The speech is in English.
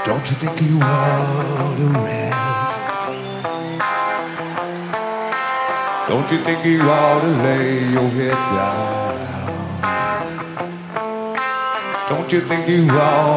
Don't you think you ought to rest? Don't you think you ought to lay your head down? Don't you think you ought